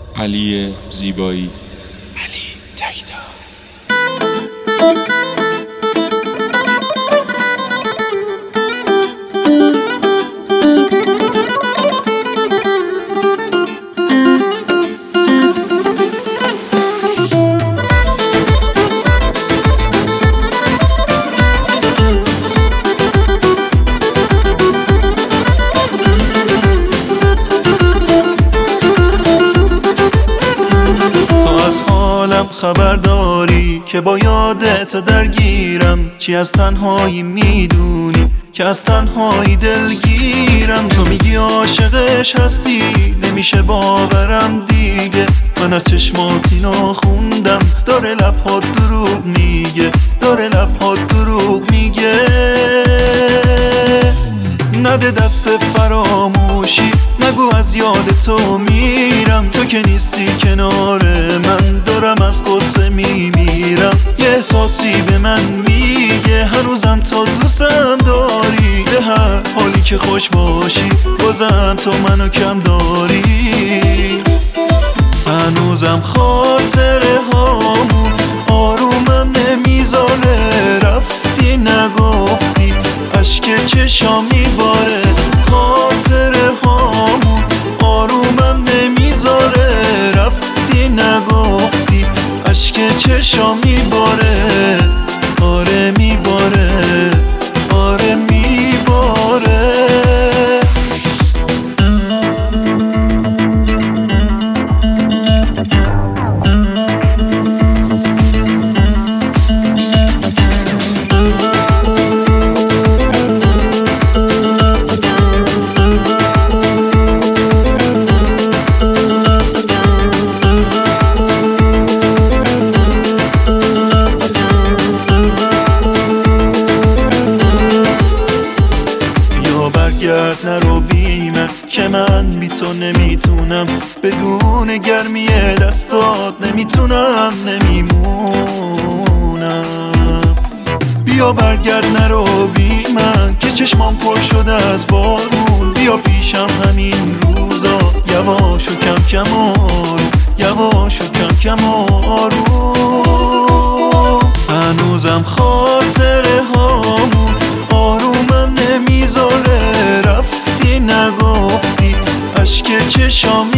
علی زیبایی، علی تکتا. خبر داری که با یادت درگیرم، چی از تنهایی میدونی که از تنهایی دلگیرم. تو میگی عاشقش هستی، نمیشه باورم دیگه. من از چشمات اینو خوندم، داره لبهات دروغ میگه، داره لبهات دروغ میگه. نده دست فراموشی، نگو از یاد تو میرم. تو که نیستی کنار من، دارم از قصه میمیرم. یه احساسی به من میگه هنوزم تو دوستم داری. به هر حالی که خوش باشی بازم تو منو کم داری. هنوزم خاطره هامون آرومم نمیذاره. رفتی نگفتی اشک چشام میباره. خاطره هامون آرومم نمیذاره. رفتی نگفتی اشک چشام میباره. آره میباره، آره میباره. نرو بی من که من بی تو نمیتونم. بدون گرمی دستات نمیتونم، نمیمونم. بیا برگرد نرو بی من که چشمام پر شده از بارون. بیا پیشم همین روزا، یواش و کم کم آروم، یواش و کم کم آروم. هنوزم خاطره هامون آرومم نمیذاره. رفتی نگفتی اشک چشام